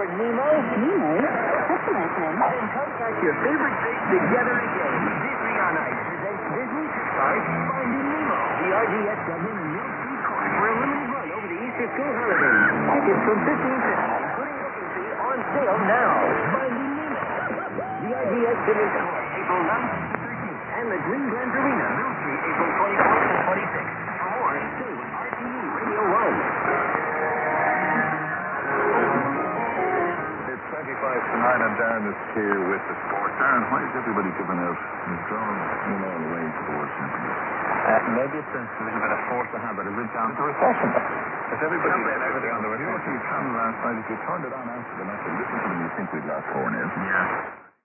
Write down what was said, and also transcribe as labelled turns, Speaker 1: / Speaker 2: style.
Speaker 1: aboard Nemo?
Speaker 2: Nemo? That's a nice name.
Speaker 1: Then contact your favorite fish together again. Disney on Ice presents Disney Pixar's Finding Nemo. The RGS Dublin and Mill Street Court for a limited run over the Easter school holidays. Tickets from $15.50, including booking fee, on sale now. Finding Nemo. The RGS Dublin Court, April 9th to 13th. And the Green Glen Arena, Mill Street, April 24th to 26th. For more, stay with RTE Radio 1.
Speaker 3: It's 25 to 9 and Darren is here with the sport. Darren, why is everybody giving out withdrawals in all the way towards Champions?
Speaker 4: Maybe it's a little bit of force to habit. Is it down to recession?
Speaker 3: If everybody everything on the radio, you can last night, if you turned it on after the match and listened to them, you think we'd lost 4-0.
Speaker 4: Yeah.